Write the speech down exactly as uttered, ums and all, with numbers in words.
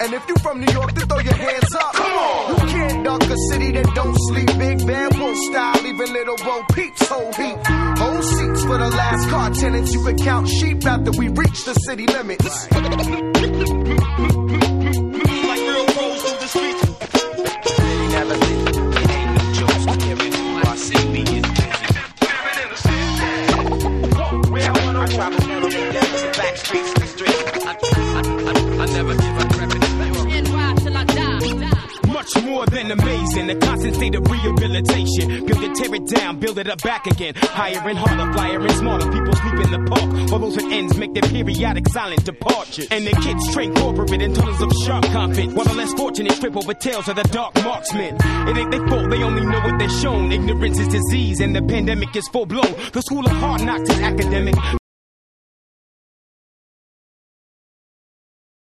And if you from New York, then throw your hands up. Come on. You can't dunk a city that don't sleep. Big bad wolf style, even little Bo Peeps whole heat. Whole seats for the last car tenants. You can count sheep after we reach the city limits. Like real pros through the streets. City never leave. It ain't no jokes. Every new I see me is I travel never down the back streets, the streets. I, I, I, I never give up repping N Y till I die. Much more than amazing, a constant state of rehabilitation. Build it, tear it down, build it up back again. Higher and harder, flyer and smarter. People sleep in the park, while those at ends make their periodic silent departures. And the kids train corporate in tunnels of sharp confidence, while the less fortunate trip over tails of the dark marksmen. It ain't their fault, they only know what they're shown. Ignorance is disease, and the pandemic is full blown. The school of hard knocks is academic.